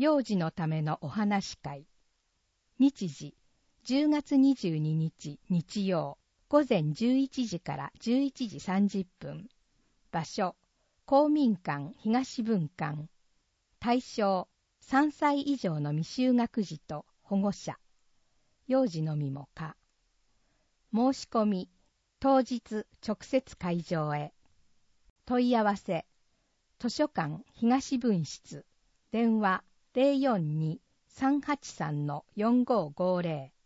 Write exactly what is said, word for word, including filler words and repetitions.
幼児のためのお話会。日時、じゅうがつにじゅうににち日曜、午前じゅういちじからじゅういちじさんじゅっぷん。場所、公民館東分館。対象、さんさい以上の未就学児と保護者。幼児のみも可。申し込み、当日直接会場へ。問い合わせ、図書館東分室、電話 ゼロよんに さんはちさん よんごーごーぜろ。